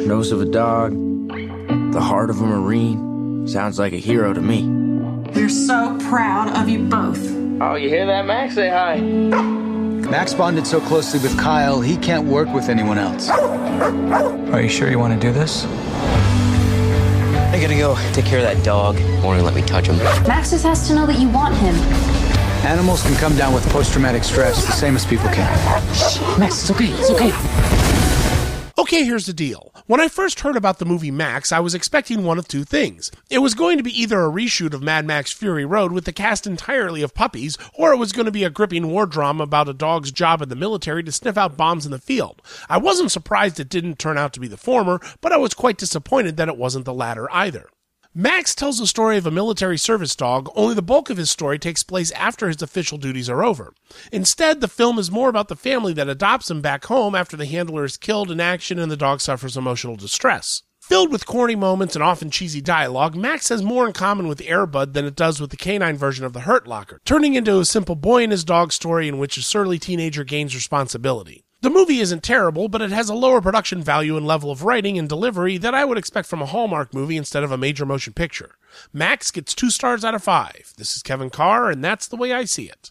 nose of a dog, the heart of a Marine. Sounds like a hero to me. We're so proud of you both. Oh, you hear that, Max? Say hi. Max bonded so closely with Kyle, he can't work with anyone else. Are you sure you want to do this? I gotta go take care of that dog. Won't let me touch him. Max just has to know that you want him. Animals can come down with post-traumatic stress, the same as people can. Max, it's okay. It's okay. Okay, here's the deal. When I first heard about the movie Max, I was expecting one of two things. It was going to be either a reshoot of Mad Max Fury Road with the cast entirely of puppies, or it was going to be a gripping war drama about a dog's job in the military to sniff out bombs in the field. I wasn't surprised it didn't turn out to be the former, but I was quite disappointed that it wasn't the latter either. Max tells the story of a military service dog, only the bulk of his story takes place after his official duties are over. Instead, the film is more about the family that adopts him back home after the handler is killed in action and the dog suffers emotional distress. Filled with corny moments and often cheesy dialogue, Max has more in common with Air Bud than it does with the canine version of the Hurt Locker, turning into a simple boy and his dog story in which a surly teenager gains responsibility. The movie isn't terrible, but it has a lower production value and level of writing and delivery that I would expect from a Hallmark movie instead of a major motion picture. Max gets 2 stars out of 5. This is Kevin Carr, and that's the way I see it.